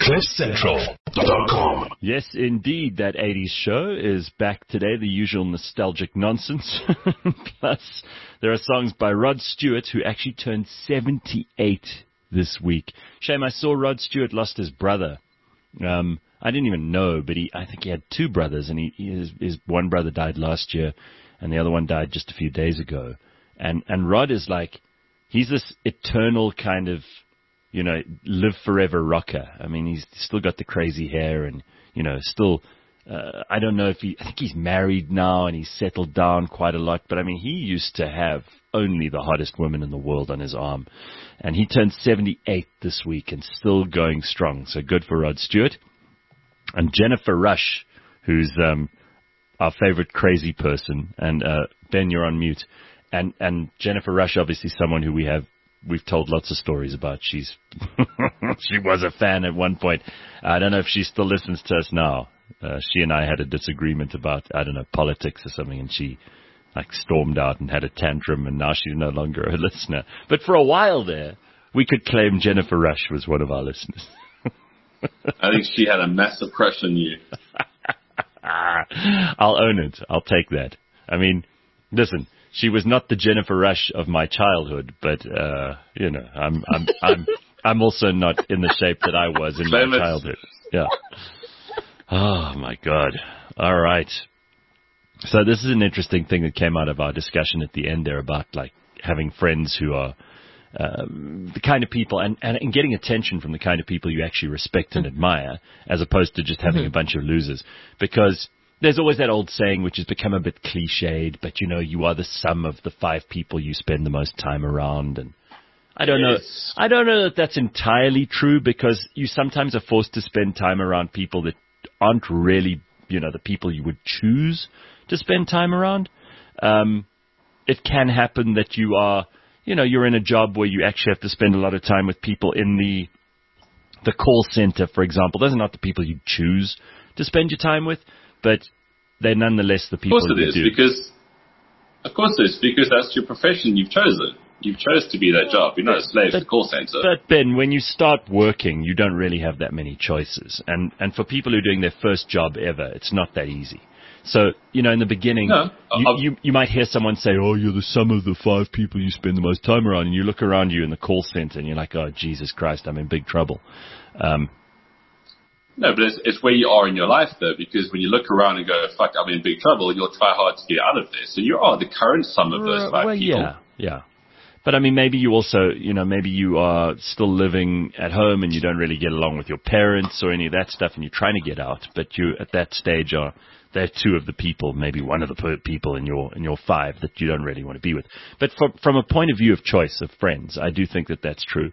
CliffCentral.com. Yes, indeed, that 80s show is back today, the usual nostalgic nonsense. Plus, there are songs by Rod Stewart, who actually turned 78 this week. Shame, I saw Rod Stewart lost his brother. I didn't even know, but I think he had two brothers, and his one brother died last year, and the other one died just a few days ago. And Rod is like, he's this eternal kind of, you know, live forever rocker. I mean, he's still got the crazy hair and, you know, still, I don't know if I think he's married now and he's settled down quite a lot. But I mean, he used to have only the hottest women in the world on his arm. And he turned 78 this week and still going strong. So good for Rod Stewart. And Jennifer Rush, who's our favorite crazy person. And Ben, you're on mute. And Jennifer Rush, obviously someone who we've told lots of stories about. She was a fan at one point. I don't know if she still listens to us now. She and I had a disagreement about, I don't know, politics or something, and she like stormed out and had a tantrum, and now she's no longer a listener. But for a while there, we could claim Jennifer Rush was one of our listeners. I think she had a massive crush on you. I'll own it. I'll take that. I mean, listen, she was not the Jennifer Rush of my childhood, but you know, I'm also not in the shape that I was in my childhood. Yeah. Oh my God. All right. So this is an interesting thing that came out of our discussion at the end there about like having friends who are the kind of people and getting attention from the kind of people you actually respect and admire, as opposed to just having a bunch of losers. Because there's always that old saying, which has become a bit cliched, but you know, you are the sum of the 5 people you spend the most time around. And I don't know that that's entirely true, because you sometimes are forced to spend time around people that aren't really, you know, the people you would choose to spend time around. It can happen that you are, you know, you're in a job where you actually have to spend a lot of time with people in the call center, for example. Those are not the people you choose to spend your time with, but they're nonetheless the people you do. Of course it is, because that's your profession you've chosen. You've chose to be that job. You're not a slave to the call center. But Ben, when you start working, you don't really have that many choices. And for people who are doing their first job ever, it's not that easy. So, you know, in the beginning, you might hear someone say, oh, you're the sum of the 5 people you spend the most time around. And you look around you in the call center and you're like, oh, Jesus Christ, I'm in big trouble. No, but it's where you are in your life, though, because when you look around and go, fuck, I'm in big trouble, you'll try hard to get out of there. So you are the current sum of those 5 people. Yeah. But, I mean, maybe you also, you know, maybe you are still living at home and you don't really get along with your parents or any of that stuff, and you're trying to get out. But you, at that stage, they're 2 of the people, maybe one of the people in your 5 that you don't really want to be with. But from a point of view of choice of friends, I do think that that's true.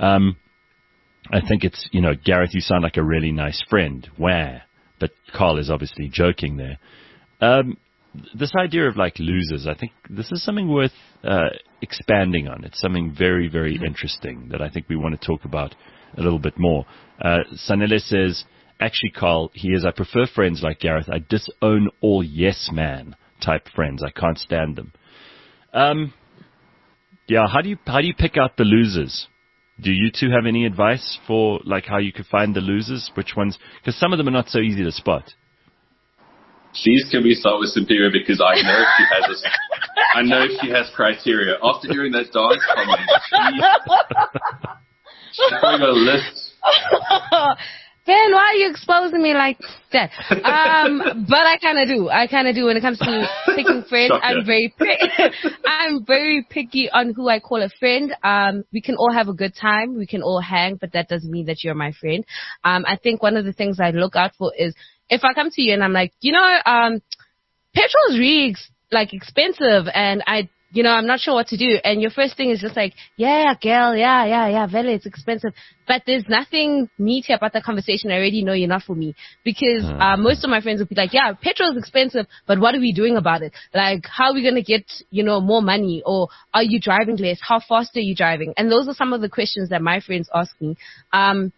I think it's, you know, Gareth, you sound like a really nice friend. Wah. But Carl is obviously joking there. This idea of like losers, I think this is something worth expanding on. It's something very, very interesting that I think we want to talk about a little bit more. Sanele says, actually, Carl, I prefer friends like Gareth. I disown all yes man type friends. I can't stand them. Yeah, how do you pick out the losers? Do you two have any advice for like how you could find the losers? Which ones? Because some of them are not so easy to spot. Please, can we start with Superior, because I know I know she has criteria. After hearing that dance comment, she's probably got a list. Ben, why are you exposing me like that? But I kind of do. When it comes to picking friends, I'm very picky on who I call a friend. We can all have a good time. We can all hang, but that doesn't mean that you're my friend. I think one of the things I look out for is if I come to you and I'm like, you know, petrol is really expensive, and I'm not sure what to do. And your first thing is just like, yeah, girl, yeah, Vele, it's expensive. But there's nothing meaty about that conversation. I already know you're not for me. Because most of my friends will be like, yeah, petrol is expensive, but what are we doing about it? Like, how are we going to get, more money? Or are you driving less? How fast are you driving? And those are some of the questions that my friends ask me.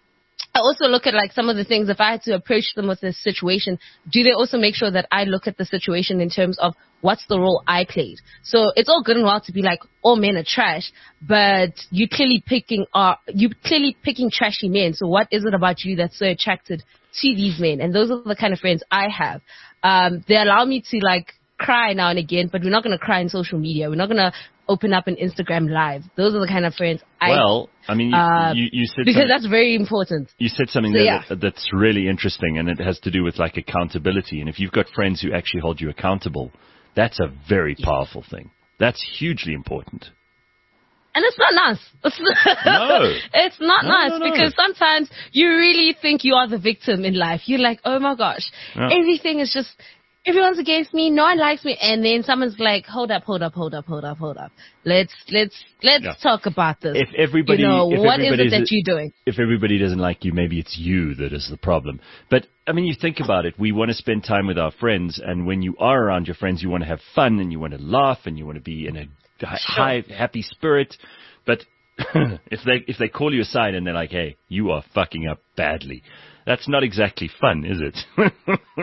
I also look at like some of the things, if I had to approach them with this situation, do they also make sure that I look at the situation in terms of what's the role I played? So it's all good and well to be like, all men are trash, but you're clearly picking trashy men. So what is it about you that's so attracted to these men? And those are the kind of friends I have. They allow me to like cry now and again, but we're not going to cry on social media. We're not going to open up an Instagram live. Those are the kind of friends you said because that's very important. You said something that's really interesting, and it has to do with like accountability. And if you've got friends who actually hold you accountable, that's a very powerful thing. That's hugely important. And it's not nice. No. It's not nice because sometimes you really think you are the victim in life. You're like, oh my gosh, everything is just, everyone's against me. No one likes me. And then someone's like, hold up. Let's talk about this. If everybody, what is it that you're doing? If everybody doesn't like you, maybe it's you that is the problem. But I mean, you think about it. We want to spend time with our friends. And when you are around your friends, you want to have fun and you want to laugh and you want to be in a high, happy spirit. But if they call you aside and they're like, hey, you are fucking up badly, that's not exactly fun, is it?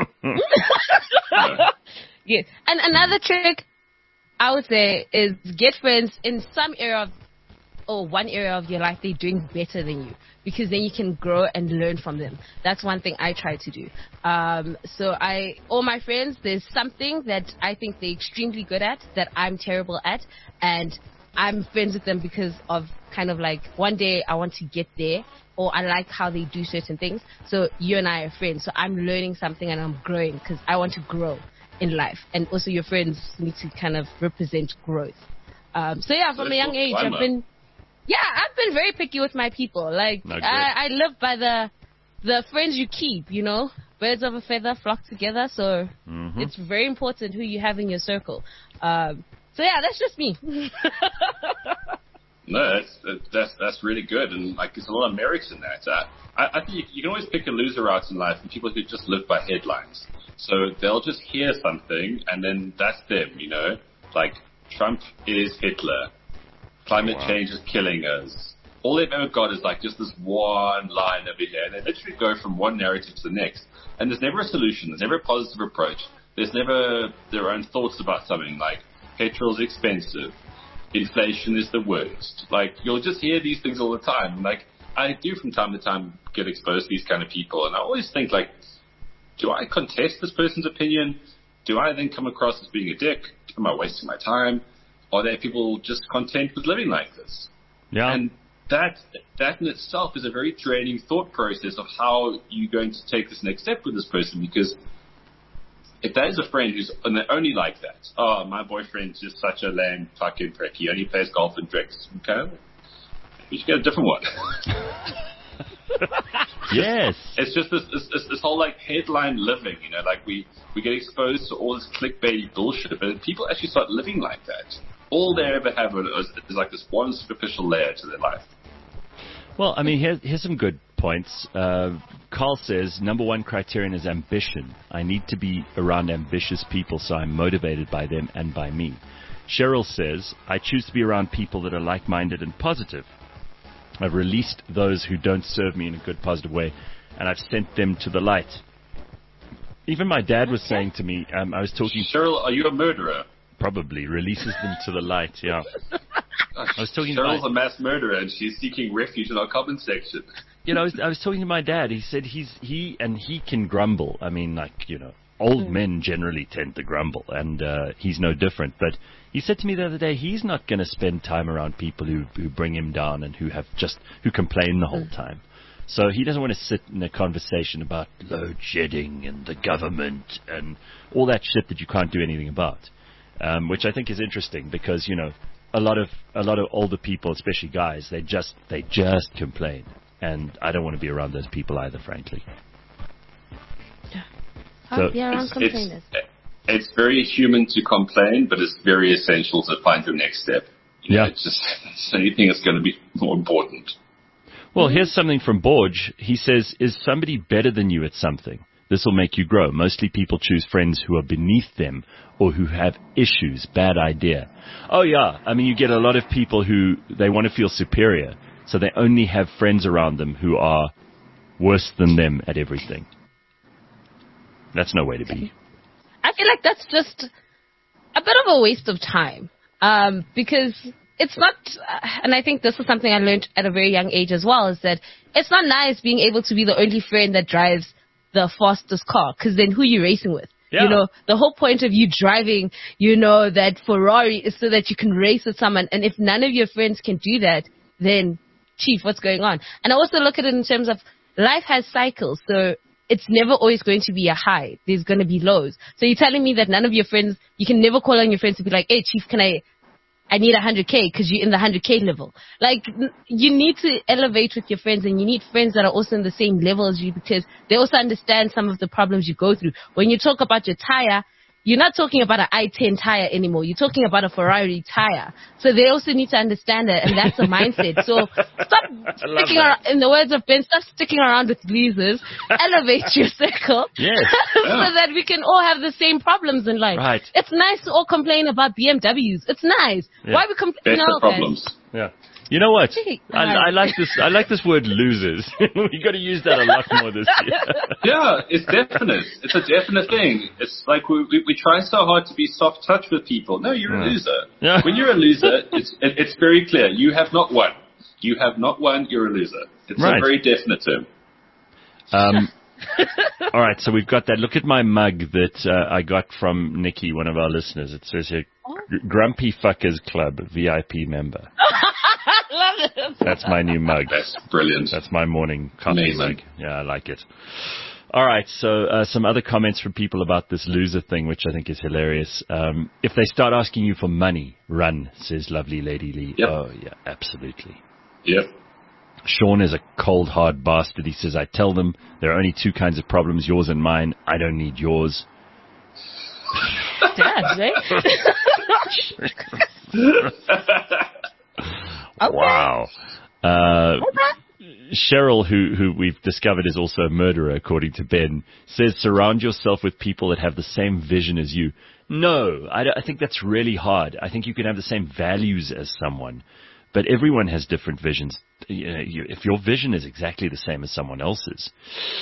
Yes. And another trick I would say is get friends in some area one area of your life they're doing better than you, because then you can grow and learn from them. That's one thing I try to do. So all my friends, there's something that I think they're extremely good at that I'm terrible at, and I'm friends with them because of kind of like one day I want to get there, or I like how they do certain things. So you and I are friends. So I'm learning something and I'm growing because I want to grow in life. And also your friends need to kind of represent growth. So yeah, from a young age, I've been very picky with my people. Like I live by the friends you keep, birds of a feather flock together. So it's very important who you have in your circle. So yeah, that's just me. No, that's really good, and like there's a lot of merits in that. I think you can always pick a loser out in life, and people who just live by headlines. So they'll just hear something, and then that's them, Like Trump is Hitler, climate change is killing us. All they've ever got is like just this one line over here, and they literally go from one narrative to the next. And there's never a solution. There's never a positive approach. There's never their own thoughts about something like petrol's expensive. Inflation is the worst. Like, you'll just hear these things all the time. Like, I do from time to time get exposed to these kind of people, and I always think, like, do I contest this person's opinion? Do I then come across as being a dick? Am I wasting my time? Are there people just content with living like this? Yeah. And that in itself is a very draining thought process of how you're going to take this next step with this person, because if that is a friend who's only like that, oh, my boyfriend's just such a lame fucking prick, he only plays golf and drinks, okay? You should get a different one. Yes. It's just this whole like headline living, like we get exposed to all this clickbait bullshit, but people actually start living like that. All they ever have is like this one superficial layer to their life. Well, I mean, here's some good points. Carl says, number one criterion is ambition. I need to be around ambitious people so I'm motivated by them and by me. Cheryl says, I choose to be around people that are like-minded and positive. I've released those who don't serve me in a good, positive way, and I've sent them to the light. Even my dad was saying to me, I was talking... Cheryl, are you a murderer? Probably. Releases them to the light, yeah. I was talking Cheryl's a mass murderer, and she's seeking refuge in our comment section. I was talking to my dad. He said he can grumble. I mean, like, old men generally tend to grumble, and he's no different. But he said to me the other day, he's not going to spend time around people who bring him down and who complain the whole time. So he doesn't want to sit in a conversation about load shedding and the government and all that shit that you can't do anything about, which I think is interesting because, a lot of older people, especially guys, they just complain, and I don't want to be around those people either, frankly. So be around complainers. It's very human to complain, but it's very essential to find your next step. It's just anything is going to be more important. Well, here's something from Borge. He says, is somebody better than you at something? This will make you grow. Mostly people choose friends who are beneath them or who have issues. Bad idea. Oh, yeah. I mean, you get a lot of people who they want to feel superior, so they only have friends around them who are worse than them at everything. That's no way to be. I feel like that's just a bit of a waste of time. Because it's not, and I think this is something I learned at a very young age as well, is that it's not nice being able to be the only friend that drives the fastest car, because then who are you racing with? Yeah. You know, the whole point of you driving, you know, that Ferrari is so that you can race with someone. And if none of your friends can do that, then, chief, what's going on? And I also look at it in terms of life has cycles. So it's never always going to be a high. There's going to be lows. So you're telling me that none of your friends, you can never call on your friends to be like, hey, chief, I need 100K because you're in the 100K level. Like, you need to elevate with your friends, and you need friends that are also in the same level as you, because they also understand some of the problems you go through. When you talk about your tire, you're not talking about an I-10 tire anymore. You're talking about a Ferrari tire. So they also need to understand that, and that's a mindset. So stop sticking around, in the words of Ben, stop sticking around with losers. Elevate your circle. Yes. So that we can all have the same problems in life. Right. It's nice to all complain about BMWs. It's nice. Yeah. Why we complain? That's the problems. Yeah. You know what? I like this. I like this word losers. We got to use that a lot more this year. Yeah, it's definite. It's a definite thing. It's like we try so hard to be soft touch with people. No, you're a loser. Yeah. When you're a loser, it's very clear. You have not won. You have not won. You're a loser. It's right. a very definite term. All right, so we've got that. Look at my mug that I got from Nikki, one of our listeners. It says here, Grumpy Fuckers Club VIP member. Love it. That's my new mug. That's brilliant. That's my morning coffee Amazing. mug. Yeah, I like it. All right, so some other comments from people about this loser thing, which I think is hilarious. If they start asking you for money, run, says lovely Lady Lee. Yep. Oh, yeah, absolutely. Yep. Sean is a cold, hard bastard. He says, I tell them there are only two kinds of problems, yours and mine. I don't need yours. Dad, right? Okay. Wow. Cheryl, who we've discovered is also a murderer, according to Ben, says surround yourself with people that have the same vision as you. No, I think that's really hard. I think you can have the same values as someone, but everyone has different visions. You know, if your vision is exactly the same as someone else's,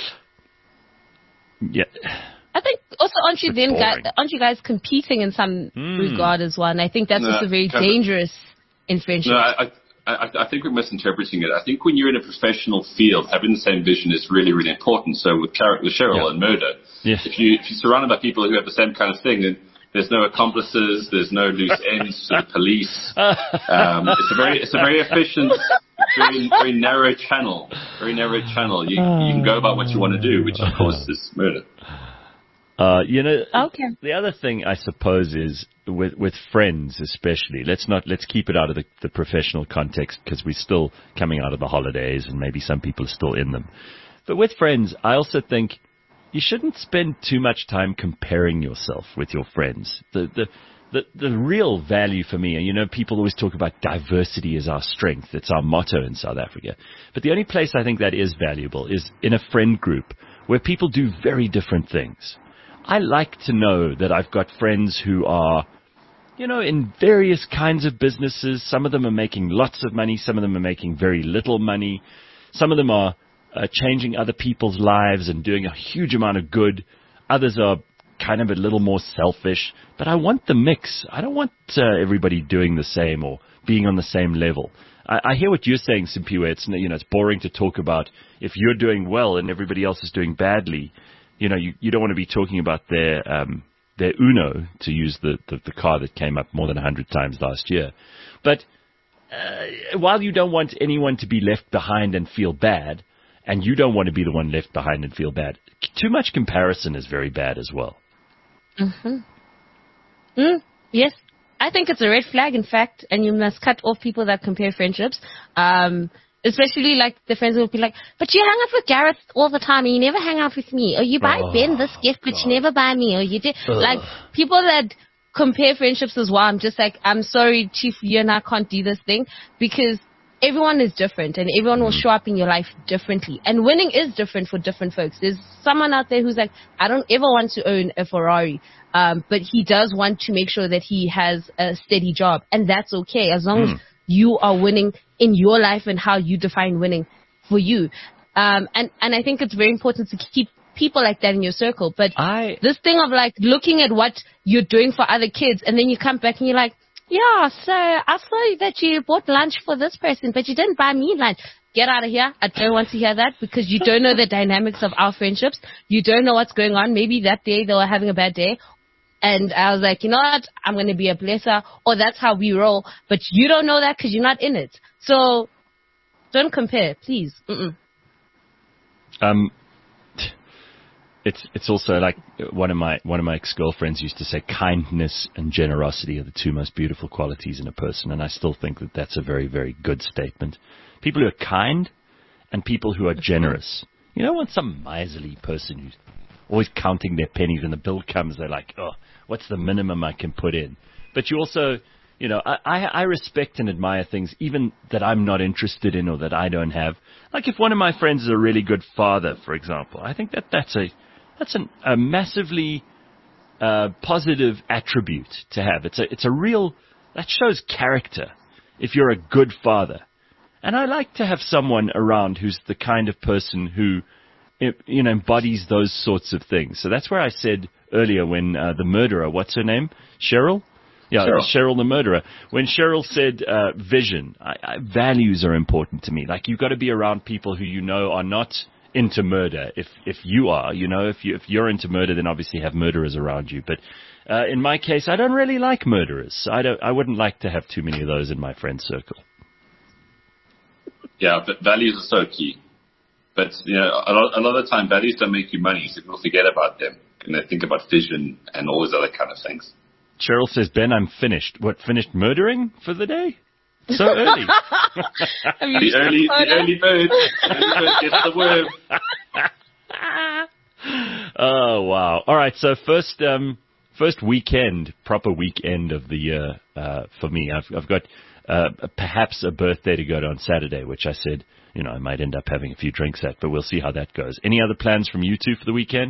yeah. I think also aren't you guys competing in some regard as well? And I think that's also very dangerous in friendship. No, I think we're misinterpreting it. I think when you're in a professional field, having the same vision is really, really important. So with Cheryl and murder, if you're surrounded by people who have the same kind of thing, then there's no accomplices, there's no loose ends to the police. It's a very efficient, very narrow channel. Very narrow channel. You can go about what you want to do, which of course is murder. The other thing I suppose is with friends, especially. Let's keep it out of the professional context because we're still coming out of the holidays and maybe some people are still in them. But with friends, I also think you shouldn't spend too much time comparing yourself with your friends. The real value for me, and you know, people always talk about diversity as our strength. It's our motto in South Africa. But the only place I think that is valuable is in a friend group where people do very different things. I like to know that I've got friends who are, you know, in various kinds of businesses. Some of them are making lots of money. Some of them are making very little money. Some of them are changing other people's lives and doing a huge amount of good. Others are kind of a little more selfish. But I want the mix. I don't want everybody doing the same or being on the same level. I hear what you're saying, Simpiwe. It's boring to talk about if you're doing well and everybody else is doing badly. You know, you don't want to be talking about their Uno, to use the car that came up more than 100 times last year. But while you don't want anyone to be left behind and feel bad, and you don't want to be the one left behind and feel bad, too much comparison is very bad as well. Yes. I think it's a red flag, in fact, and you must cut off people that compare friendships. Especially like the friends who will be like, but you hang out with Gareth all the time and you never hang out with me. Or you buy Ben this gift, but you never buy me. Or you do. Like, people that compare friendships as well, I'm just like, I'm sorry, Chief, you and I can't do this thing, because everyone is different and everyone will show up in your life differently. And winning is different for different folks. There's someone out there who's like, I don't ever want to own a Ferrari, but he does want to make sure that he has a steady job. And that's okay, as long as you are winning in your life and how you define winning for you. And I think it's very important to keep people like that in your circle. But this thing of like looking at what you're doing for other kids, and then you come back and you're like, yeah, so I saw that you bought lunch for this person, but you didn't buy me lunch. Get out of here. I don't want to hear that, because you don't know the dynamics of our friendships. You don't know what's going on. Maybe that day they were having a bad day. And I was like, you know what? I'm going to be a blesser. Or that's how we roll. But you don't know that because you're not in it. So don't compare, please. It's also like one of my ex-girlfriends used to say, kindness and generosity are the two most beautiful qualities in a person. And I still think that that's a very, very good statement. People who are kind and people who are generous. You don't want some miserly person who's always counting their pennies. When the bill comes, they're like, oh, what's the minimum I can put in? But you also, you know, I respect and admire things even that I'm not interested in or that I don't have. Like if one of my friends is a really good father, for example, I think that's a massively positive attribute to have. It's a real, that shows character if you're a good father. And I like to have someone around who's the kind of person who, you know, embodies those sorts of things. So that's where I said earlier when the murderer, what's her name? Cheryl? Yeah, Cheryl the murderer. When Cheryl said vision, values are important to me. Like you've got to be around people who you know are not into murder. If you are, you know, if you're into murder, then obviously have murderers around you. But in my case, I don't really like murderers. I wouldn't like to have too many of those in my friend circle. Yeah, but values are so key. But, you know, a lot of the time, values don't make you money, so people forget about them. And they think about vision and all those other kind of things. Cheryl says, Ben, I'm finished. What, finished murdering for the day? So early. the early bird. The early bird gets the worm. Oh, wow. All right, so first weekend, proper weekend of the year for me. I've got perhaps a birthday to go to on Saturday, which I said, you know, I might end up having a few drinks at, but we'll see how that goes. Any other plans from you two for the weekend?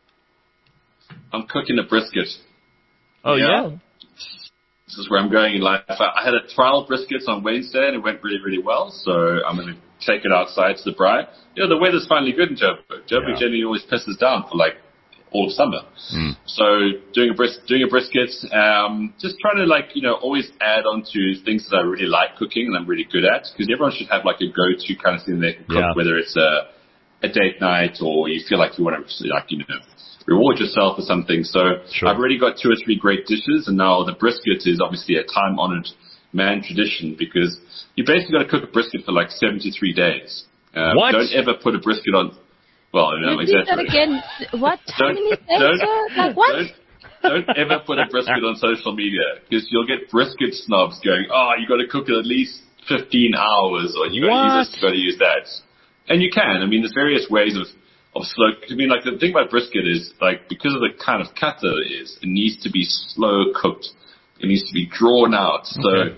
I'm cooking a brisket. Oh, yeah? This is where I'm going in life. I had a trial brisket on Wednesday, and it went really, really well, so I'm going to take it outside to the braai. You know, the weather's finally good in Joburg. Joburg generally always pisses down for, like, all of summer. So doing a brisket, just trying to, like, you know, always add on to things that I really like cooking and I'm really good at, because everyone should have like a go-to kind of thing they can cook, whether it's a date night or you feel like you want to, like, you know, reward yourself or something. So I've already got 2 or 3 great dishes, and now the brisket is obviously a time-honored man tradition, because you basically got to cook a brisket for like 73 days. What? Don't ever put a brisket on. Well, no, exactly. Again. What? How many days? Like what? Don't ever put a brisket on social media, because you'll get brisket snobs going, oh, you got to cook it at least 15 hours, or you got to use this, you got to use that. And you can. I mean, there's various ways of slow. I mean, like the thing about brisket is, like, because of the kind of cut that it is, it needs to be slow cooked. It needs to be drawn out. So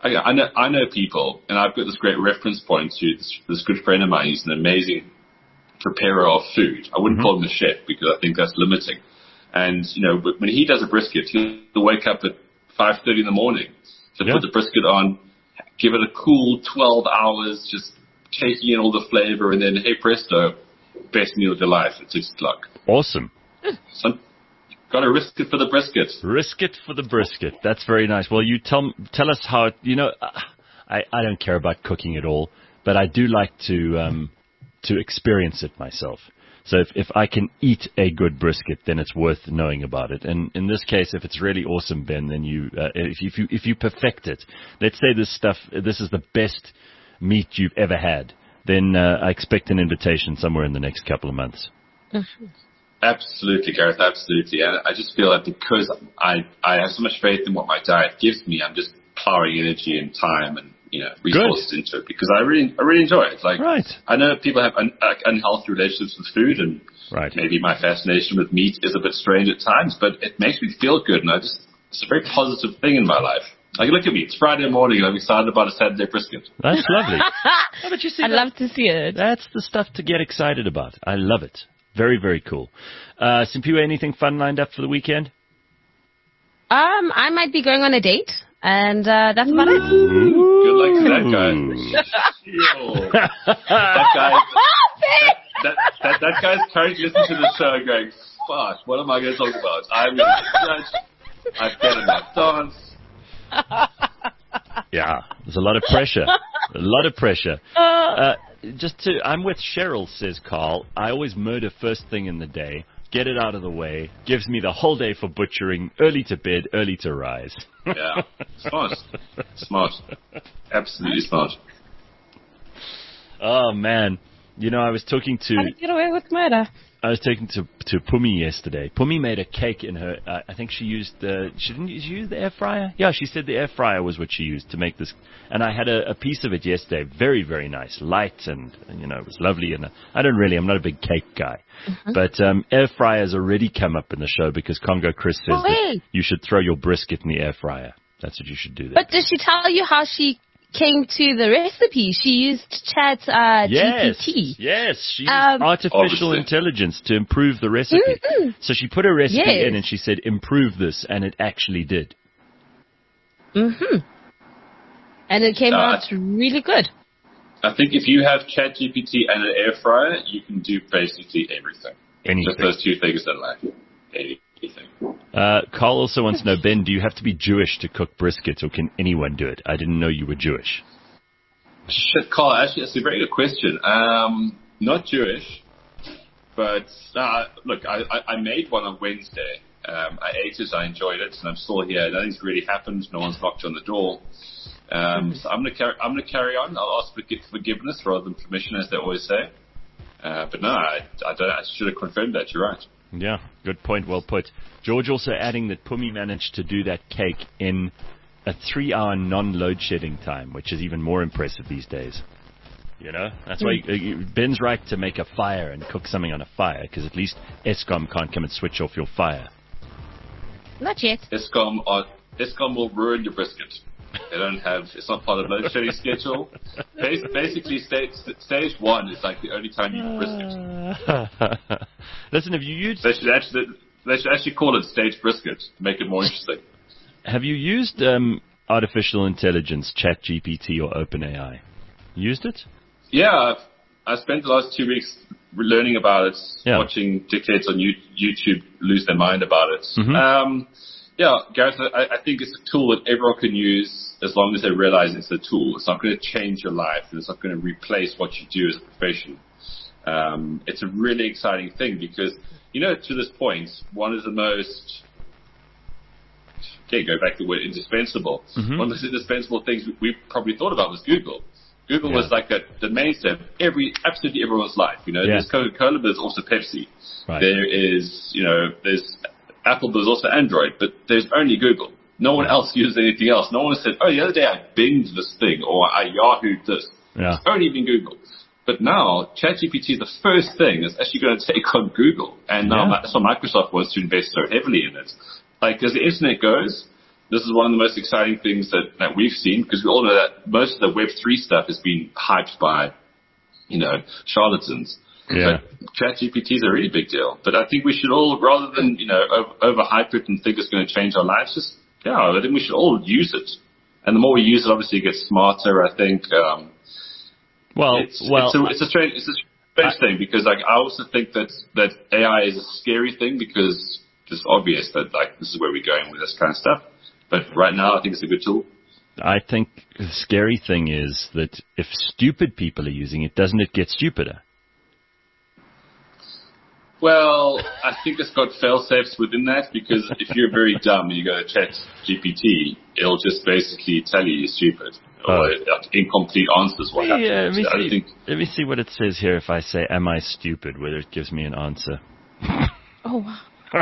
I know people, and I've got this great reference point to this good friend of mine. He's an amazing preparer of food. I wouldn't call him a chef, because I think that's limiting. And, you know, when he does a brisket, he'll wake up at 5:30 in the morning to put the brisket on, give it a cool 12 hours, just taking in all the flavor, and then, hey presto, best meal of your life at 6 o'clock. Awesome. So, got to risk it for the brisket. Risk it for the brisket. That's very nice. Well, you tell us how, you know, I don't care about cooking at all, but I do like to experience it myself. So if I can eat a good brisket, then it's worth knowing about it. And in this case, if it's really awesome, Ben, then if you perfect it, let's say this is the best meat you've ever had, then I expect an invitation somewhere in the next couple of months. Absolutely, Gareth, absolutely. And I just feel that because I have so much faith in what my diet gives me, I'm just plowing energy and time and, you know, resources into it, because I really enjoy it. Like, I know people have unhealthy relationships with food, and maybe my fascination with meat is a bit strange at times, but it makes me feel good, and it's a very positive thing in my life. Like, look at me, it's Friday morning, and I'm excited about a Saturday brisket. That's lovely. But you see, I'd love to see it. That's the stuff to get excited about. I love it. Very, very cool. Simpiwe, anything fun lined up for the weekend? I might be going on a date, and that's about it. Good luck to that guy. That guy. that guy's currently listening to the show going, fuck, what am I going to talk about? I'm going to judge. I better not dance. Yeah, there's a lot of pressure. A lot of pressure. I'm with Cheryl, says Carl. I always murder first thing in the day, get it out of the way, gives me the whole day for butchering, early to bed, early to rise. Yeah, smart. Absolutely smart. Oh, man. You know, I was talking to... How to get away with murder. I was talking to Pumi yesterday. Pumi made a cake in her... I think she used... she didn't use the air fryer? Yeah, she said the air fryer was what she used to make this. And I had a piece of it yesterday. Very, very nice. Light and, you know, it was lovely. And I'm not a big cake guy. Mm-hmm. But air fryers already come up in the show because Congo Chris says that you should throw your brisket in the air fryer. That's what you should do there. But did she tell you how she came to the recipe? She used Chat GPT. Yes, she used artificial intelligence to improve the recipe. Mm-hmm. So she put a recipe in and she said, improve this, and it actually did. Mm-hmm. And it came out really good. I think if you have ChatGPT and an air fryer, you can do basically everything. Just those two things in life. Anything. Carl also wants to know, Ben, do you have to be Jewish to cook brisket, or can anyone do it? I didn't know you were Jewish. Shit, Carl, actually, that's a very good question. Not Jewish, but look, I made one on Wednesday. I ate it, I enjoyed it, and I'm still here. Nothing's really happened. No one's knocked on the door. So I'm gonna carry on. I'll ask for forgiveness rather than permission, as they always say. But no, I should have confirmed that. You're right. Yeah, good point. Well put. George also adding that Pumi managed to do that cake in a 3-hour non-load shedding time, which is even more impressive these days. You know, that's why Ben's right to make a fire and cook something on a fire, because at least Eskom can't come and switch off your fire. Not yet. Eskom will ruin your brisket. They don't have, it's not part of the load shedding schedule. Basically, stage 1 is like the only time you brisket. Listen, have you used... They should actually call it stage brisket to make it more interesting. Have you used artificial intelligence, ChatGPT or OpenAI? Used it? Yeah, I spent the last 2 weeks learning about it, watching dickheads on YouTube lose their mind about it. Mm-hmm. Yeah, Gareth, I think it's a tool that everyone can use as long as they realize it's a tool. It's not going to change your life, and it's not going to replace what you do as a profession. It's a really exciting thing because, you know, to this point, one of the most, go back to the word indispensable. Mm-hmm. One of the indispensable things we probably thought about was Google. Google was like the mainstay of absolutely everyone's life. You know, there's Coca-Cola, but there's also Pepsi. Right. There is, there's Apple, but there's also Android, but there's only Google. No one else uses anything else. No one said, oh, the other day I binged this thing or I Yahoo'd this. Yeah. It's only been Google. But now, ChatGPT is the first thing that's actually going to take on Google. And now that's why Microsoft wants to invest so heavily in it. Like, as the internet goes, this is one of the most exciting things that we've seen, because we all know that most of the Web3 stuff has been hyped by, charlatans. Yeah. But ChatGPT is a really big deal. But I think we should all, rather than, overhype it and think it's going to change our lives, I think we should all use it. And the more we use it, obviously it gets smarter, I think. It's a strange thing, because I also think that AI is a scary thing, because it's obvious that this is where we're going with this kind of stuff. But right now, I think it's a good tool. I think the scary thing is that if stupid people are using it, doesn't it get stupider? Well, I think it's got fail-safes within that, because if you're very dumb and you go to ChatGPT, it'll just basically tell you you're stupid. Or incomplete answers. Let me see what it says here if I say, am I stupid, whether it gives me an answer. Oh, wow.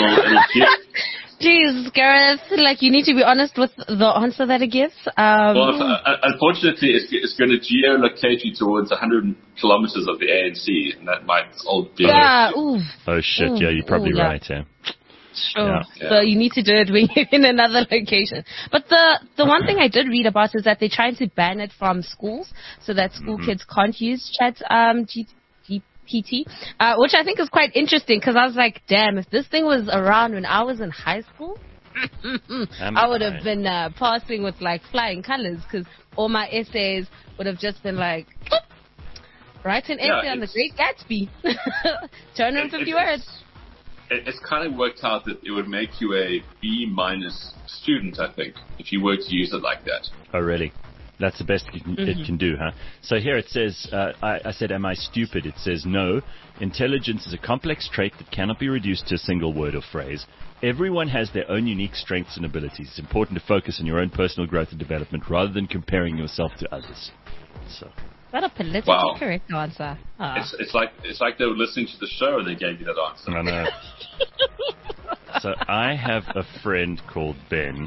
Jeez, Gareth, you need to be honest with the answer that it gives. Unfortunately, it's going to geolocate you towards 100 kilometers of the ANC, and that might all be... Yeah, ooh. Oh, shit, you're probably right, yeah. Sure. Yeah. So you need to do it when you're in another location. But the one thing I did read about is that they're trying to ban it from schools so that school kids can't use ChatGPT, which I think is quite interesting, because I was like, damn, if this thing was around when I was in high school, I would have been passing with flying colors, because all my essays would have just been Write an essay on the Great Gatsby. 250 words. It's kind of worked out that it would make you a B- student, I think, if you were to use it like that. Oh, really? That's the best it can do, huh? So here it says, I said, am I stupid? It says, no. Intelligence is a complex trait that cannot be reduced to a single word or phrase. Everyone has their own unique strengths and abilities. It's important to focus on your own personal growth and development rather than comparing yourself to others. So. What a politically correct answer. Oh. It's like they were listening to the show and they gave you that answer. I know. So I have a friend called Ben.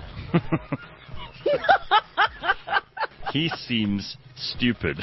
He seems stupid.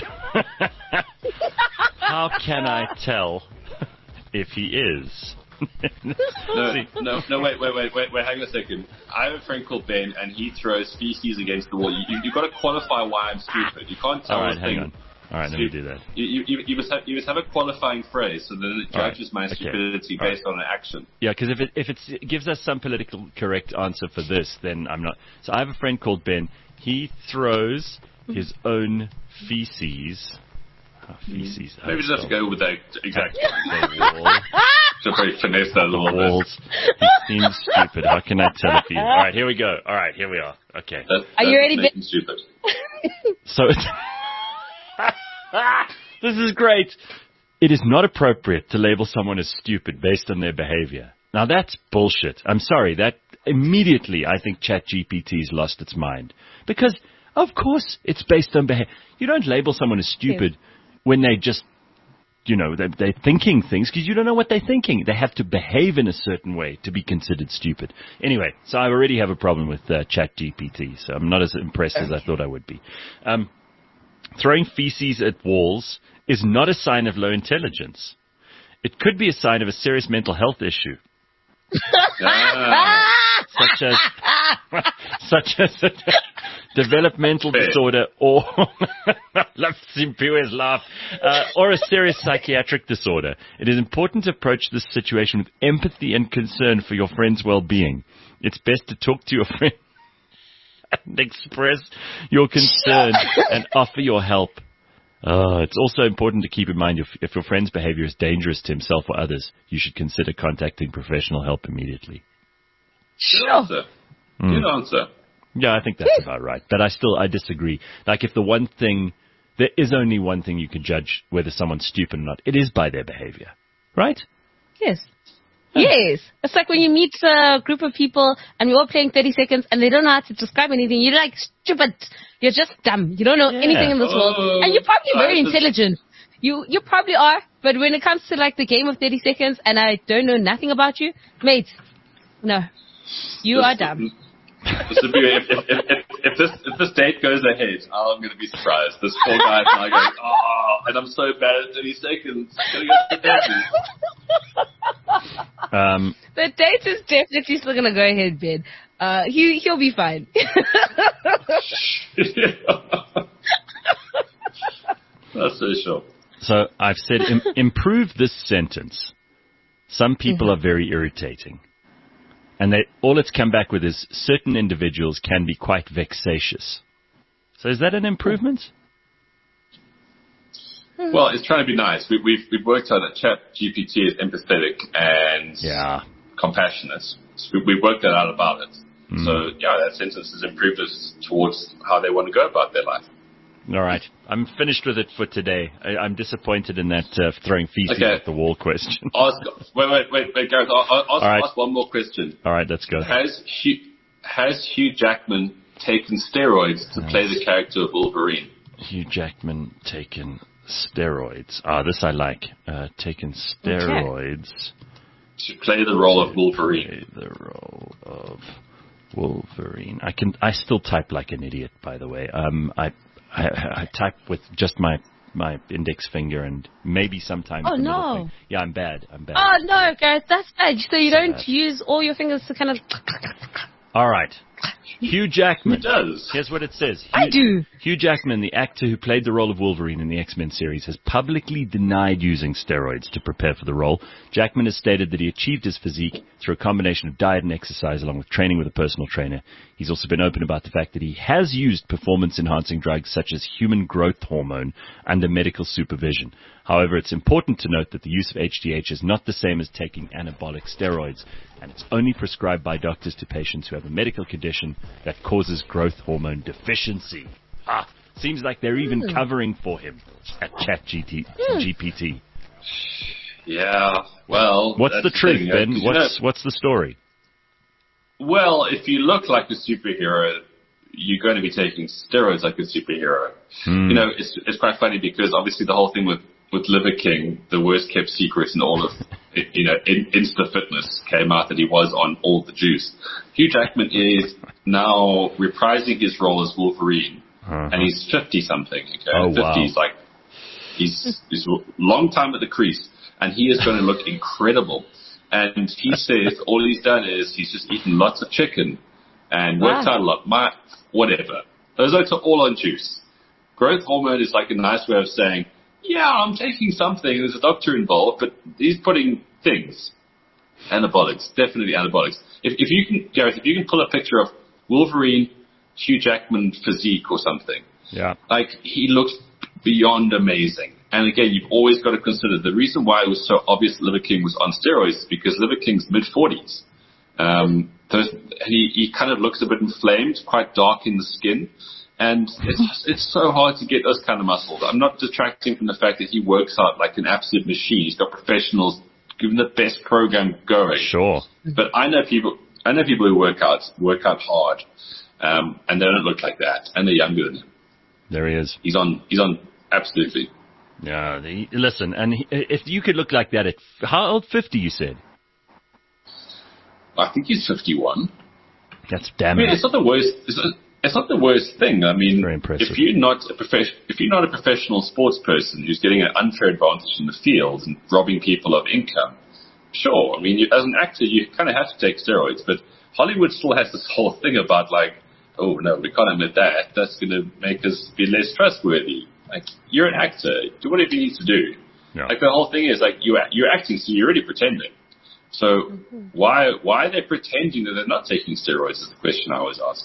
How can I tell if he is? No, wait, hang on a second. I have a friend called Ben, and he throws feces against the wall. You've got to qualify why I'm stupid. You can't tell All right, hang on. All right, let me do that. You must have a qualifying phrase, so that it judges my stupidity based on an action. Yeah, because if it gives us some political correct answer for this, then I'm not. So I have a friend called Ben. He throws his own feces. Feces. Maybe just have to go with that exact. wall. Just very finesse that a little walls. Bit. He seems stupid. How can I tell if he is? All right, here we go. All right, here we are. Okay. Are you ready, Ben? Stupid. So this is great. It is not appropriate to label someone as stupid based on their behavior. Now that's bullshit. I'm sorry. That immediately I think ChatGPT's lost its mind. Because, of course, it's based on behavior. You don't label someone as stupid when they just, they're thinking things because you don't know what they're thinking. They have to behave in a certain way to be considered stupid. Anyway, so I already have a problem with ChatGPT, so I'm not as impressed as I thought I would be. Throwing feces at walls is not a sign of low intelligence. It could be a sign of a serious mental health issue. such as a developmental disorder or or a serious psychiatric disorder. It is important to approach this situation with empathy and concern for your friend's well-being. It's best to talk to your friend and express your concern and offer your help. It's also important to keep in mind if your friend's behavior is dangerous to himself or others, you should consider contacting professional help immediately. Good answer. Good answer. Yeah, I think that's about right. But I disagree. Like if there is only one thing you can judge whether someone's stupid or not, it is by their behavior. Right? Yes. Yes. It's like when you meet a group of people and you're all playing 30 seconds and they don't know how to describe anything. You're like, stupid. You're just dumb. You don't know anything in this world. And you're probably very intelligent. You probably are. But when it comes to like the game of 30 seconds and I don't know nothing about you, mate, no. You are dumb. If this date goes ahead, I'm going to be surprised. This poor guy is now going, and I'm so bad at 30 seconds. The date is definitely still going to go ahead, Ben. He'll be fine. That's so sure. So I've said, improve this sentence. Some people are very irritating. And all it's come back with is certain individuals can be quite vexatious. So is that an improvement? Well, it's trying to be nice. We've worked out that ChatGPT is empathetic and compassionate. So we've worked that out about it. So, that sentence has improved us towards how they want to go about their life. All right. I'm finished with it for today. I'm disappointed in that throwing feces at the wall question. Wait, Gareth. Ask one more question. All right, let's go. Has Hugh Jackman taken steroids to play the character of Wolverine? Hugh Jackman taken steroids. This I like. Taken steroids. To play the role of Wolverine. Play the role of Wolverine. I still type like an idiot, by the way. I type with just my index finger and maybe sometimes the middle finger. Yeah, I'm bad. Oh, no, Gareth, that's bad. So you don't use all your fingers to kind of... All right. Hugh Jackman. Who does? Here's what it says. I do. Hugh Jackman, the actor who played the role of Wolverine in the X-Men series, has publicly denied using steroids to prepare for the role. Jackman has stated that he achieved his physique through a combination of diet and exercise along with training with a personal trainer. He's also been open about the fact that he has used performance-enhancing drugs such as human growth hormone under medical supervision. However, it's important to note that the use of HGH is not the same as taking anabolic steroids, and it's only prescribed by doctors to patients who have a medical condition that causes growth hormone deficiency. Seems like they're even covering for him at ChatGPT. Yeah, well... What's the truth, Ben? What's the story? Well, if you look like a superhero, you're going to be taking steroids like a superhero. You know, it's quite funny because obviously the whole thing with Liver King, the worst kept secret in all of, Insta Fitness, came out that he was on all the juice. Hugh Jackman is now reprising his role as Wolverine, and he's 50-something. Okay? Oh, 50, wow. he's a long time at the crease, and he is going to look incredible. And he says all he's done is he's just eaten lots of chicken and worked out a lot. Whatever. Those are all on juice. Growth hormone is like a nice way of saying, yeah, I'm taking something. There's a doctor involved, but he's putting things. Anabolics. Definitely anabolics. If you can, Gareth, if you can pull a picture of Wolverine, Hugh Jackman physique or something. Yeah. Like, he looks beyond amazing. And again, you've always got to consider the reason why it was so obvious Liver King was on steroids is because Liver King's mid-40s. He kind of looks a bit inflamed, quite dark in the skin. And it's so hard to get those kind of muscles. I'm not detracting from the fact that he works out like an absolute machine. He's got professionals giving the best program going. Sure. But I know people who work out hard, and they don't look like that, and they're younger than him. There he is. He's on absolutely. Yeah. Listen, and if you could look like that at how old? 50, you said. I think he's 51. That's damning. I mean, it's not the worst. It's not the worst thing. I mean, very impressive. if you're not a professional sports person who's getting an unfair advantage in the field and robbing people of income, sure. I mean, as an actor, you kind of have to take steroids, but Hollywood still has this whole thing about like, oh no, we can't admit that. That's going to make us be less trustworthy. Like, you're an actor. Do whatever you need to do. Yeah. Like, the whole thing is like you're acting, so you're already pretending. So why are they pretending that they're not taking steroids? Is the question I always ask.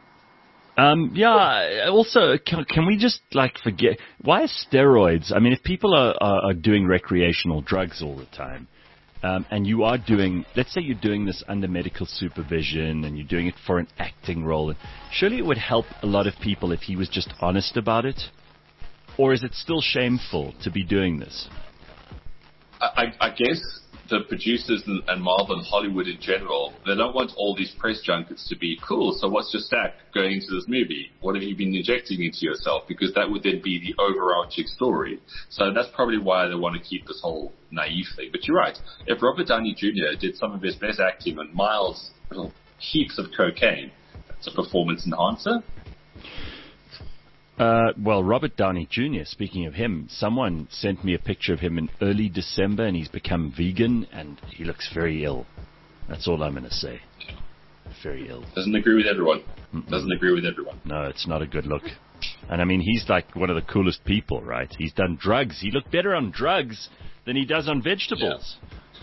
Yeah. Also, can we just forget why steroids? I mean, if people are doing recreational drugs all the time, and you are doing, let's say you're doing this under medical supervision and you're doing it for an acting role, and surely it would help a lot of people if he was just honest about it. Or is it still shameful to be doing this? I guess the producers and Marvel and Hollywood in general, they don't want all these press junkets to be cool. So what's your stack going into this movie? What have you been injecting into yourself? Because that would then be the overarching story. So that's probably why they want to keep this whole naive thing. But you're right. If Robert Downey Jr. did some of his best acting on heaps of cocaine, that's a performance enhancer. Well, Robert Downey Jr., speaking of him, someone sent me a picture of him in early December, and he's become vegan, and he looks very ill. That's all I'm going to say. Very ill. Doesn't agree with everyone. Doesn't agree with everyone. No, it's not a good look. And I mean, he's like one of the coolest people, right? He's done drugs. He looked better on drugs than he does on vegetables.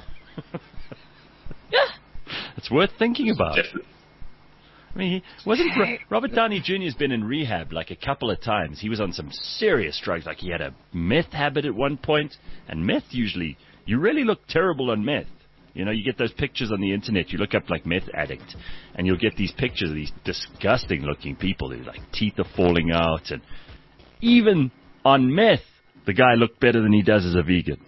Yeah. It's worth thinking about. Definitely. I mean, Robert Downey Jr. has been in rehab like a couple of times. He was on some serious drugs, like he had a meth habit at one point, and meth usually, you really look terrible on meth. You know, you get those pictures on the internet, you look up like meth addict, and you'll get these pictures of these disgusting looking people whose like teeth are falling out, and even on meth, the guy looked better than he does as a vegan.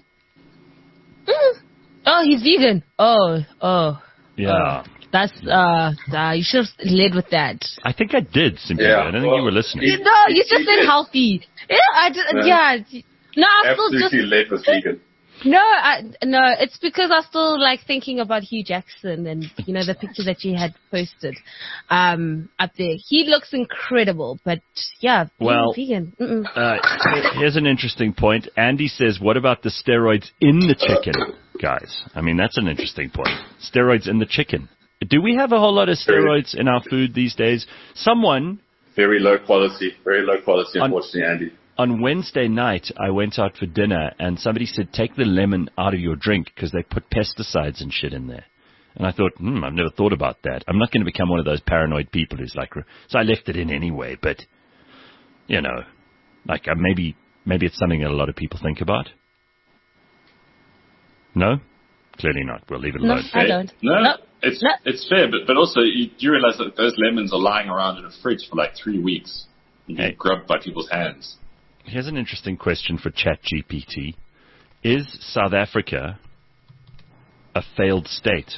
Oh, he's vegan. Oh. Yeah. That's, you should have led with that. I think I did, simply. Yeah, I don't think you were listening. No, you just said healthy. Yeah, No, I still just... Absolutely led with vegan. No, it's because I still like thinking about Hugh Jackson and, you know, the picture that you had posted, up there. He looks incredible, but yeah, well, vegan. Here's an interesting point. Andy says, what about the steroids in the chicken, guys? I mean, that's an interesting point. Steroids in the chicken. Do we have a whole lot of steroids in our food these days? Someone... Very low quality, unfortunately, Andy. On Wednesday night, I went out for dinner, and somebody said, take the lemon out of your drink because they put pesticides and shit in there. And I thought, I've never thought about that. I'm not going to become one of those paranoid people who's like... So I left it in anyway, but, like maybe it's something that a lot of people think about. No? Clearly not. We'll leave it alone. No, I don't. No. It's fair, but also you realize that those lemons are lying around in a fridge for like 3 weeks. You get grubbed by people's hands. Here's an interesting question for ChatGPT. Is South Africa a failed state?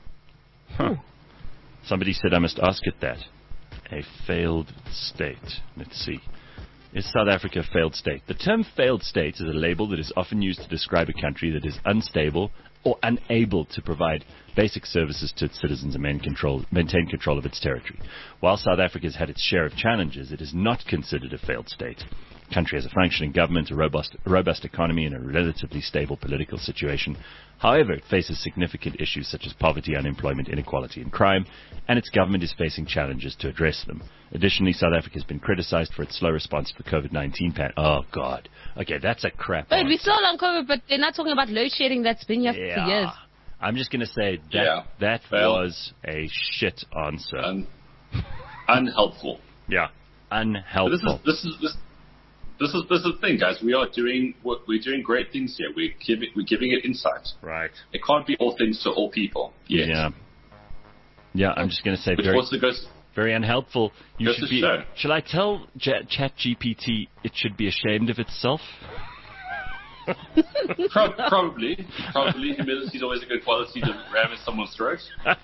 Somebody said I must ask it that. A failed state. Let's see. Is South Africa a failed state? The term failed state is a label that is often used to describe a country that is unstable or unable to provide basic services to its citizens and maintain control of its territory. While South Africa has had its share of challenges, it is not considered a failed state. The country has a functioning government, a robust economy, and a relatively stable political situation. However, it faces significant issues such as poverty, unemployment, inequality, and crime, and its government is facing challenges to address them. Additionally, South Africa has been criticized for its slow response to the COVID-19 pandemic. Oh, God. Okay, that's a crap Wait, answer. we're still on COVID, but they're not talking about load shedding that's been here for years. I'm just going to say that was a shit answer. Unhelpful. Yeah, unhelpful. This is the thing, guys. We're doing great things here. We're giving it insight. Right. It can't be all things to all people. Yes. Yeah. I'm just going to say very unhelpful. Shall I tell ChatGPT it should be ashamed of itself? Probably. Humility is always a good quality to ram in someone's throat.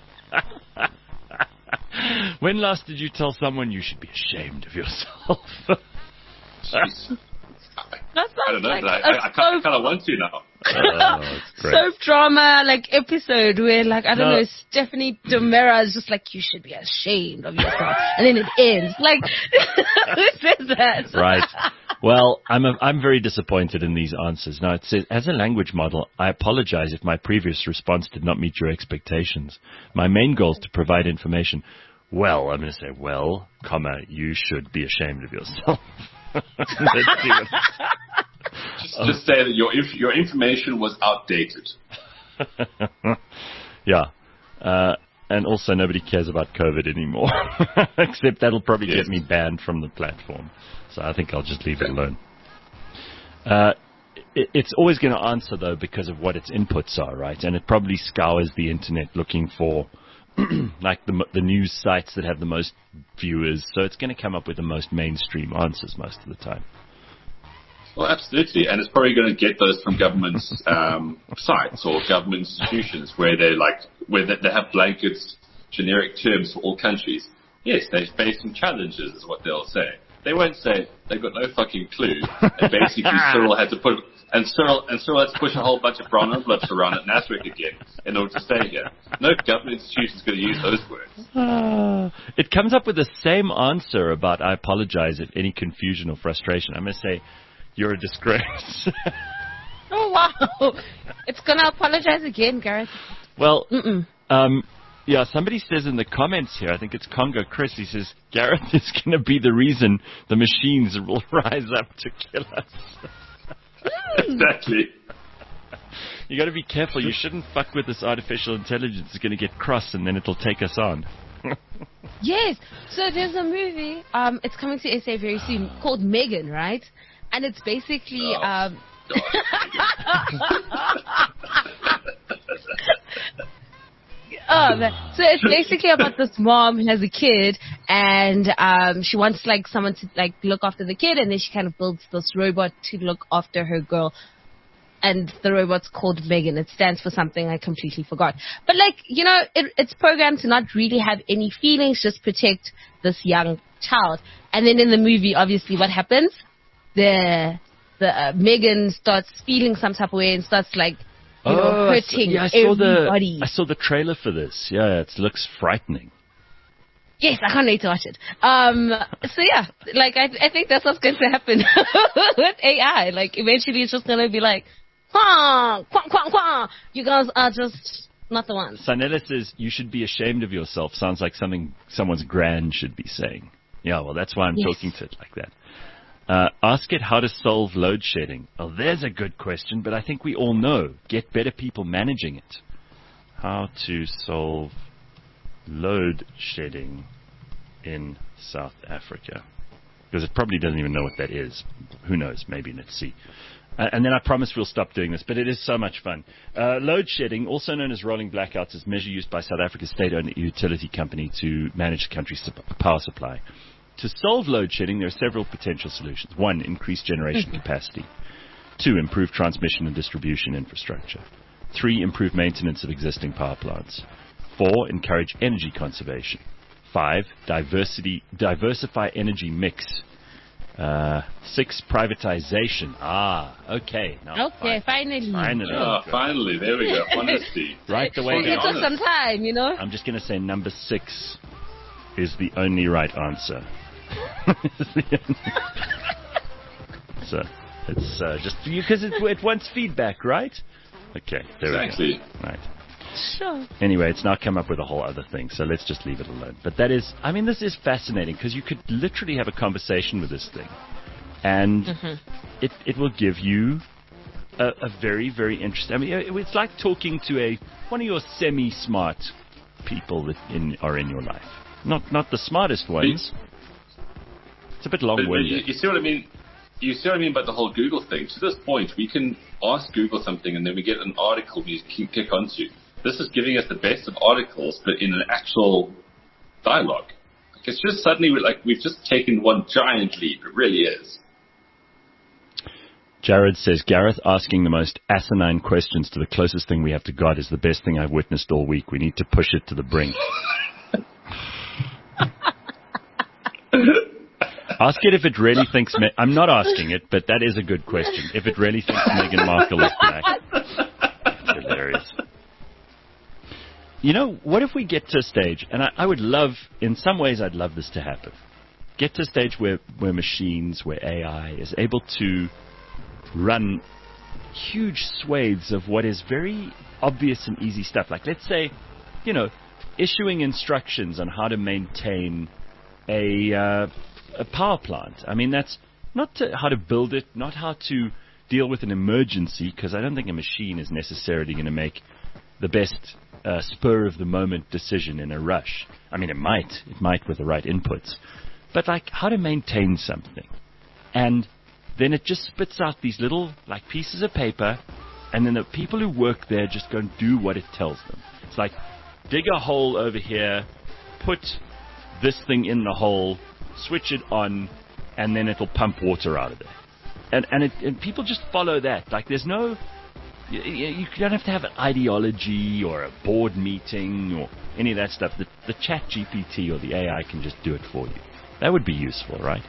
When last did you tell someone you should be ashamed of yourself? Jeez. That I don't know. like I kind of want to now. That's great. Soap drama episode where I don't know, Stephanie Demera is just like, you should be ashamed of yourself, and then it ends who says that? Right. Well, I'm very disappointed in these answers. Now, it says, as a language model, I apologize if my previous response did not meet your expectations. My main goal is to provide information. Well, I'm going to say, you should be ashamed of yourself. Let's see what just say that your information was outdated. Yeah. And also, nobody cares about COVID anymore. Except that'll probably get me banned from the platform. So I think I'll just leave it alone. It's always going to answer, though, because of what its inputs are, right? And it probably scours the internet looking for the news sites that have the most viewers. So it's going to come up with the most mainstream answers most of the time. Well, absolutely. And it's probably going to get those from government sites or government institutions where they have blankets, generic terms for all countries. Yes, they're facing challenges is what they'll say. They won't say they've got no fucking clue. And basically Cyril had to push a whole bunch of brown envelopes around at Nasrec again in order to stay here. No government institution is going to use those words. It comes up with the same answer about I apologize if any confusion or frustration. I'm going to say, you're a disgrace. Oh, wow. It's going to apologize again, Gareth. Well, somebody says in the comments here, I think it's Congo Chris, he says, Gareth is going to be the reason the machines will rise up to kill us. Exactly. You got to be careful. You shouldn't fuck with this artificial intelligence. It's going to get cross and then it'll take us on. Yes. So there's a movie, it's coming to SA very soon, called Megan, right? And it's basically... So it's basically about this mom who has a kid, and she wants someone to look after the kid, and then she kind of builds this robot to look after her girl. And the robot's called Megan. It stands for something I completely forgot. But it's programmed to not really have any feelings, just protect this young child. And then in the movie, obviously, what happens? The Megan starts feeling some type of way and starts hurting everybody. I saw the trailer for this. Yeah, it looks frightening. Yes, I can't wait to watch it. So yeah, I think that's what's going to happen with AI. Eventually it's just going to be quang, quang, quang, quang. You guys are just Not the one. Sanella says, you should be ashamed of yourself. Sounds like something someone's grand should be saying. Yeah, well, that's why I'm talking to it like that. Ask it how to solve load shedding. Oh, there's a good question, but I think we all know. Get better people managing it. How to solve load shedding in South Africa. Because it probably doesn't even know what that is. Who knows? Maybe let's see. And then I promise we'll stop doing this, but it is so much fun. Load shedding, also known as rolling blackouts, is a measure used by South Africa's state-owned utility company to manage the country's power supply. To solve load shedding, there are several potential solutions. 1, increase generation capacity. 2, improve transmission and distribution infrastructure. 3, improve maintenance of existing power plants. 4, encourage energy conservation. 5, diversify energy mix. 6, privatization. Okay. Now, finally. Finally, there we go. Honesty. Right the way it took some time, I'm just going to say number 6 is the only right answer. So it's just because it wants feedback, right? Okay, there we go. Right. Sure. Anyway, it's now come up with a whole other thing, so let's just leave it alone. But that is, this is fascinating because you could literally have a conversation with this thing, and it will give you a very, very interesting. It's like talking to one of your semi-smart people that are in your life. Not the smartest ones. It's a bit long-winded. You see what I mean? You see what I mean about the whole Google thing? To this point, we can ask Google something, and then we get an article we can click onto. This is giving us the best of articles, but in an actual dialogue. It's just suddenly we've just taken one giant leap. It really is. Jared says, Gareth asking the most asinine questions to the closest thing we have to God is the best thing I've witnessed all week. We need to push it to the brink. Ask it if it really thinks... I'm not asking it, but that is a good question. If it really thinks Meghan Markle is black. It's hilarious. What if we get to a stage, and I would love, in some ways I'd love this to happen, get to a stage where machines, where AI is able to run huge swathes of what is very obvious and easy stuff. Like, let's say, issuing instructions on how to maintain a power plant. That's not how to build it, not how to deal with an emergency, because I don't think a machine is necessarily going to make the best spur-of-the-moment decision in a rush. It might with the right inputs. But, how to maintain something. And then it just spits out these little, pieces of paper, and then the people who work there just go and do what it tells them. It's like, dig a hole over here, put this thing in the hole, switch it on, and then it'll pump water out of there. And people just follow that. There's no... You don't have to have an ideology or a board meeting or any of that stuff. The chat GPT or the AI can just do it for you. That would be useful, right?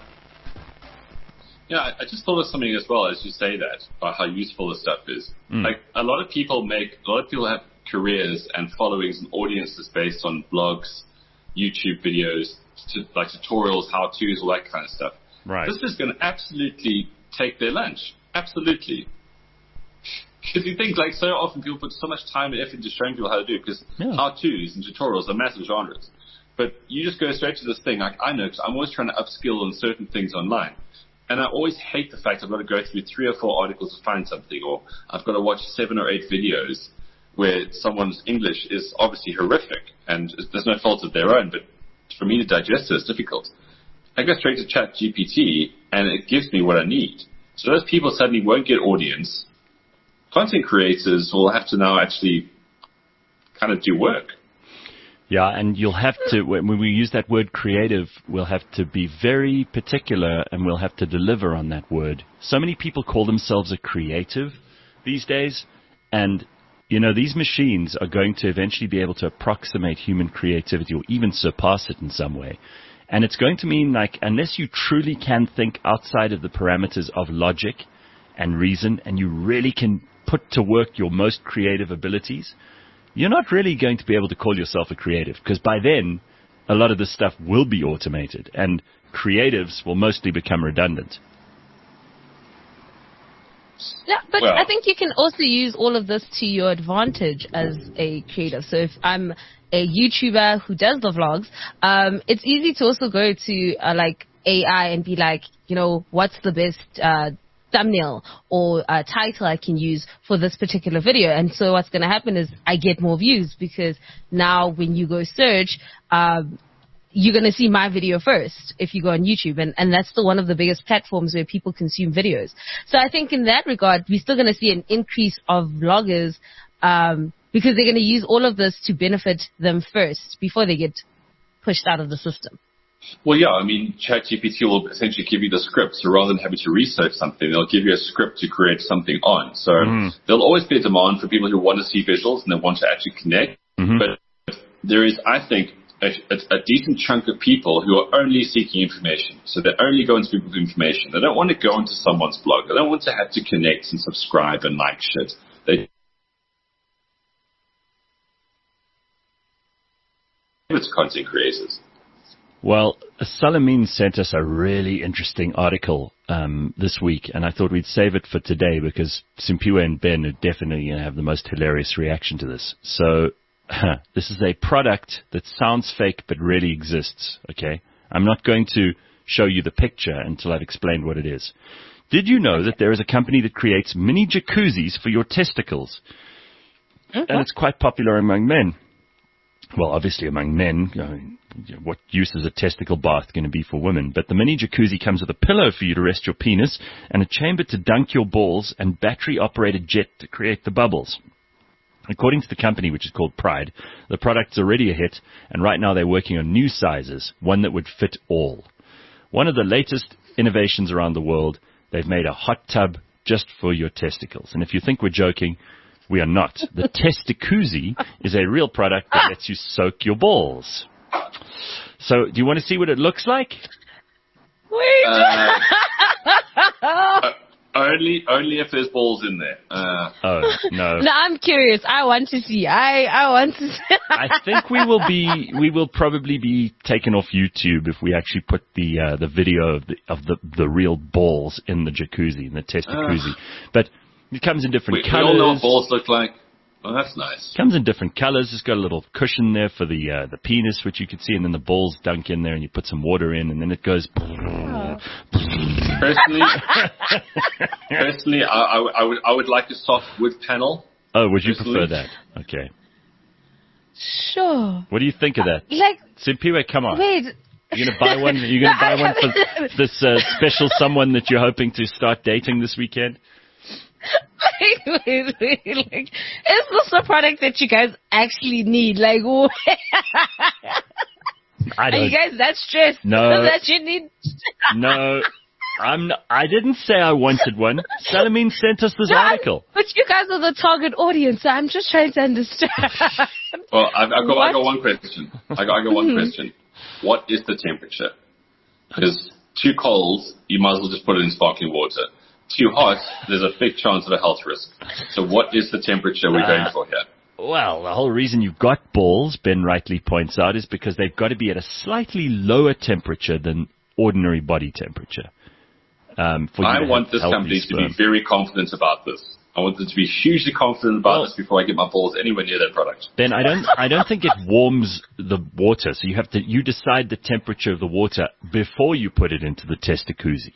Yeah, I just thought of something as well as you say that, about how useful this stuff is. A lot of people have careers and followings and audiences based on blogs, YouTube videos, tutorials, how-tos, all that kind of stuff. Right. This is going to absolutely take their lunch. Absolutely. Because you think, so often people put so much time and effort into showing people how to do it, because how-tos and tutorials are massive genres. But you just go straight to this thing. I know, because I'm always trying to upskill on certain things online. And I always hate the fact I've got to go through 3 or 4 articles to find something, or I've got to watch 7 or 8 videos where someone's English is obviously horrific, and there's no fault of their own, but for me to digest it is difficult. I go straight to ChatGPT, and it gives me what I need. So those people suddenly won't get audience. Content creators will have to now actually kind of do work. Yeah, and you'll have to, when we use that word creative, we'll have to be very particular, and we'll have to deliver on that word. So many people call themselves a creative these days, and, these machines are going to eventually be able to approximate human creativity or even surpass it in some way. And it's going to mean, unless you truly can think outside of the parameters of logic and reason, and you really can put to work your most creative abilities, you're not really going to be able to call yourself a creative, because by then, a lot of this stuff will be automated, and creatives will mostly become redundant. Yeah, but Well, I think you can also use all of this to your advantage as a creator. So if I'm a YouTuber who does the vlogs, it's easy to also go to like AI and be like, what's the best thumbnail or title I can use for this particular video. And so what's going to happen is I get more views because now when you go search, you're going to see my video first if you go on YouTube. And that's still one of the biggest platforms where people consume videos. So I think in that regard, we're still going to see an increase of vloggers because they're going to use all of this to benefit them first before they get pushed out of the system. Well, yeah, I mean, ChatGPT will essentially give you the script. So rather than having to research something, they'll give you a script to create something on. So there'll always be a demand for people who want to see visuals and they want to actually connect. But there is, I think, a decent chunk of people who are only seeking information. So they only go into people's information. They don't want to go into someone's blog. They don't want to have to connect and subscribe and like shit. It's content creators. Well, Salamine sent us a really interesting article this week, and I thought we'd save it for today because Simpiwe and Ben are definitely going to have the most hilarious reaction to this. So this is a product that sounds fake but really exists, okay? I'm not going to show you the picture until I've explained what it is. Did you know that there is a company that creates mini jacuzzis for your testicles? And it's quite popular among men. Well, obviously among men, what use is a testicle bath going to be for women? But the mini jacuzzi comes with a pillow for you to rest your penis and a chamber to dunk your balls and battery-operated jet to create the bubbles. According to the company, which is called Pride, the product's already a hit, and right now they're working on new sizes, one that would fit all. One of the latest innovations around the world, they've made a hot tub just for your testicles. And if you think we're joking, we are not. The Testicuzzi is a real product that lets you soak your balls. So, do you want to see what it looks like? Wait. Only if there's balls in there. Oh, no. No, I'm curious. I want to see. I want to see. I think we will probably be taken off YouTube if we actually put the video of the real balls in the jacuzzi, in the Testicuzzi. But it comes in different colors. We all know what balls look like. Oh, that's nice. Comes in different colors. It's got a little cushion there for the penis, which you can see, and then the balls dunk in there, and you put some water in, and then it goes. Personally, I would like a soft wood panel. Oh, would you prefer that? Okay. Sure. What do you think of that? Like, Simpiwe, come on. wait. You're gonna buy one. You're gonna buy one for this special someone that you're hoping to start dating this weekend. Wait. Like, is this a product that you guys actually need? Like, I don't. are you guys that stressed? No. That you need? No, I'm not, I didn't say I wanted one. Salamine sent us this article. But you guys are the target audience, so I'm just trying to understand. Well, I got one question. I got one question. What is the temperature? Because too cold, you might as well just put it in sparkling water. Too hot, there's a big chance of a health risk. So what is the temperature we're going for here? Well, the whole reason you've got balls, Ben rightly points out, is because they've got to be at a slightly lower temperature than ordinary body temperature. I want this company to be very confident about this. I want them to be hugely confident about this before I get my balls anywhere near that product. Ben, I don't think it warms the water, so you decide the temperature of the water before you put it into the Testicuzzi.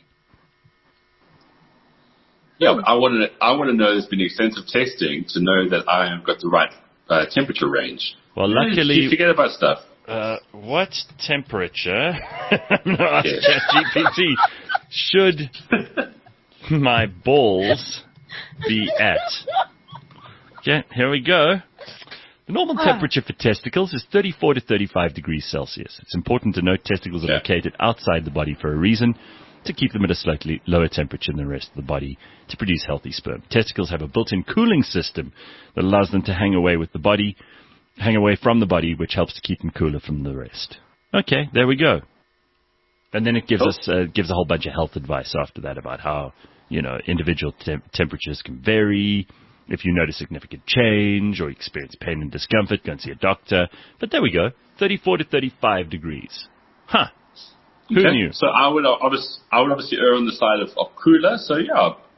Yeah, I want to know there's been extensive testing to know that I have got the right temperature range. Well, luckily, you forget about stuff. What temperature? I'm going to ask ChatGPT. Should my balls be at? Okay, here we go. The normal temperature for testicles is 34 to 35 degrees Celsius. It's important to note testicles are located outside the body for a reason, to keep them at a slightly lower temperature than the rest of the body to produce healthy sperm. Testicles have a built-in cooling system that allows them to hang away from the body, which helps to keep them cooler from the rest. Okay, there we go. And then it gives gives a whole bunch of health advice after that about how, individual temperatures can vary. If you notice significant change or experience pain and discomfort, go and see a doctor. But there we go, 34 to 35 degrees. Huh. Who knew? So I would obviously err on the side of cooler. So yeah,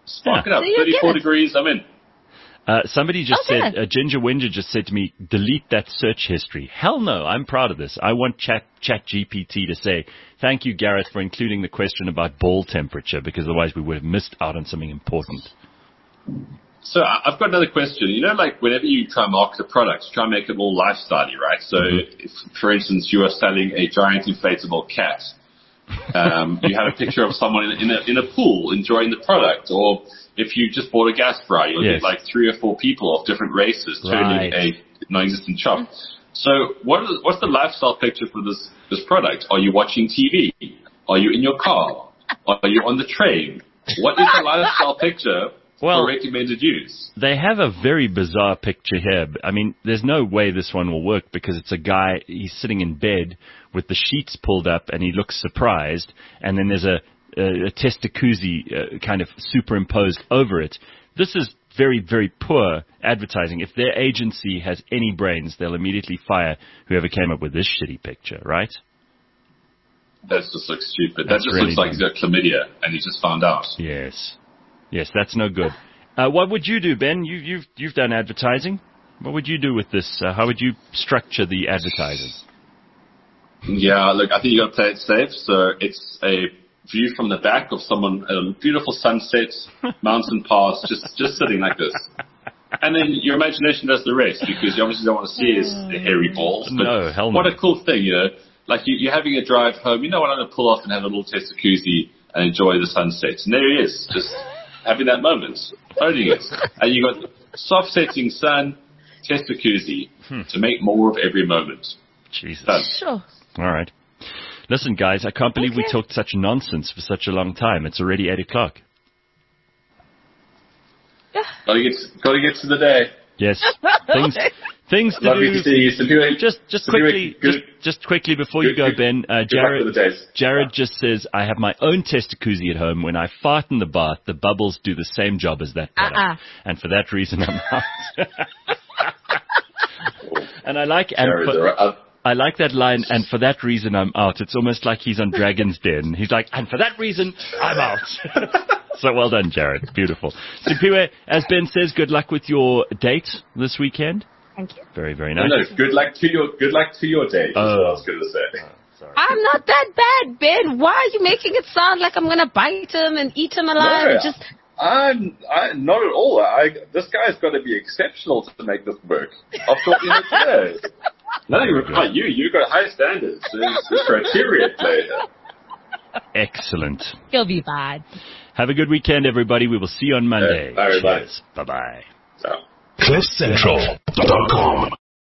Spark it up. 34 degrees, I'm in. Somebody just said, Ginger Winger just said to me, delete that search history. Hell no, I'm proud of this. I want ChatGPT to say, thank you, Gareth, for including the question about ball temperature, because otherwise we would have missed out on something important. So I've got another question. You know, like whenever you try and market a product, try and make it more lifestyle-y, right? So if, for instance, you are selling a giant inflatable cat, you have a picture of someone in a pool enjoying the product, or if you just bought a gas fry, you'll get like 3 or 4 people of different races turning a non-existent shop. So what's the lifestyle picture for this product? Are you watching TV? Are you in your car? Are you on the train? What is the lifestyle picture for recommended use? They have a very bizarre picture here. I mean, there's no way this one will work because it's a guy, he's sitting in bed with the sheets pulled up and he looks surprised, and then there's a testacuzzi kind of superimposed over it. This is very, very poor advertising. If their agency has any brains, they'll immediately fire whoever came up with this shitty picture, right? That just looks stupid. That just really looks like he's got chlamydia and he just found out. Yes, that's no good. What would you do, Ben? You've done advertising. What would you do with this? How would you structure the advertising? Yeah, look, I think you got to play it safe. So it's a view from the back of someone at a beautiful sunset, mountain pass, just sitting like this. And then your imagination does the rest, because you obviously don't want to see his hairy balls. But no, hell no. What a cool thing, you know. Like you're having a drive home, you know what, I'm going to pull off and have a little testacuzzi and enjoy the sunset. And there he is, just having that moment, owning it. And you got soft setting sun, testacuzzi, to make more of every moment. Jesus. Done. Sure. All right. Listen, guys, I can't believe we talked such nonsense for such a long time. It's already 8 o'clock. Yeah. Gotta get to the day. Yes. Things to Lovely do. To see you. Just quickly before you go, Ben, Jared just says, I have my own testacuzzi at home. When I fart in the bath, the bubbles do the same job as that product. And for that reason, I'm out. And I like... I like that line, and for that reason, I'm out. It's almost like he's on Dragon's Den. He's like, and for that reason, I'm out. So well done, Jared. Beautiful. Sipiwe, as Ben says, good luck with your date this weekend. Thank you. Very, very nice. No, good luck to your date. That's what I was going to say. Sorry. I'm not that bad, Ben. Why are you making it sound like I'm going to bite him and eat him alive? No, I'm not at all. This guy's got to be exceptional to make this work. I've taught you today. No, you've got high standards. There's criteria at play here. Excellent. He'll be bad. Have a good weekend, everybody. We will see you on Monday. Bye, everybody. Bye-bye. Ciao. CliffCentral.com